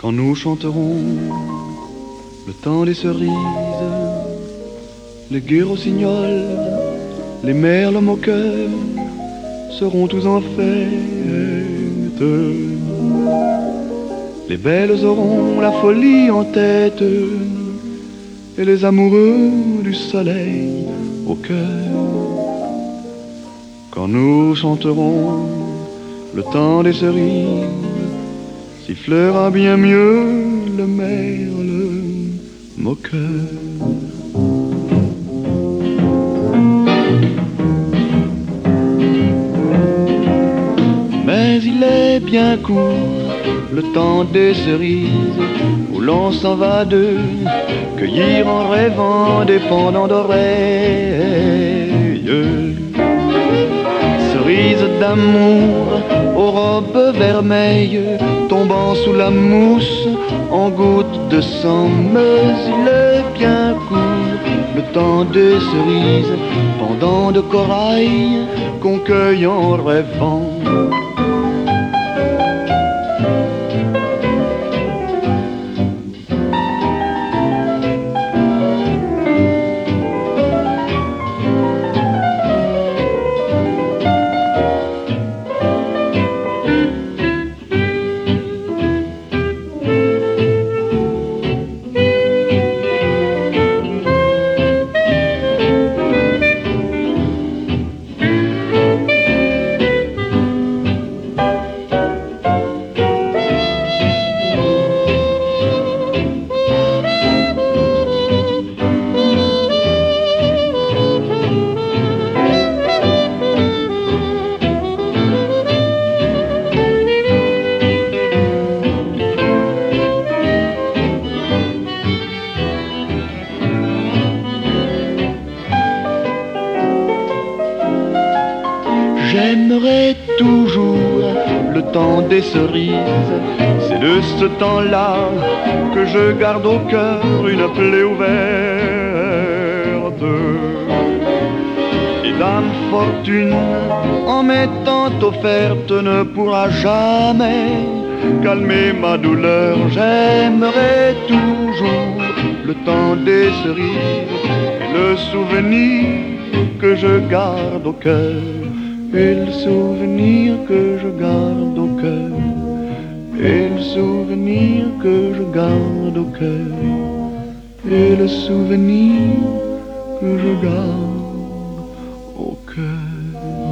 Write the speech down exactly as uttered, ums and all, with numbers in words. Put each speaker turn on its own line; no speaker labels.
Quand nous chanterons le temps des cerises, les gueux rossignols, les merles moqueurs seront tous en fête. Les belles auront la folie en tête et les amoureux du soleil au cœur. Quand nous chanterons le temps des cerises, sifflera bien mieux le merle moqueur. Mais il est bien court le temps des cerises, où l'on s'en va de cueillir en rêvant des pendants d'oreilles. Cerises d'amour aux robes vermeilles, tombant sous la mousse en gouttes de sang. Mais il est bien court le temps des cerises, pendant de corail qu'on cueille en rêvant. J'aimerais toujours le temps des cerises, c'est de ce temps-là que je garde au cœur une plaie ouverte. Et Dame Fortune, en m'étant offerte, ne pourra jamais calmer ma douleur. J'aimerais toujours le temps des cerises et le souvenir que je garde au cœur. Et le souvenir que je garde au cœur, et le souvenir que je garde au cœur, et le souvenir que je garde au cœur.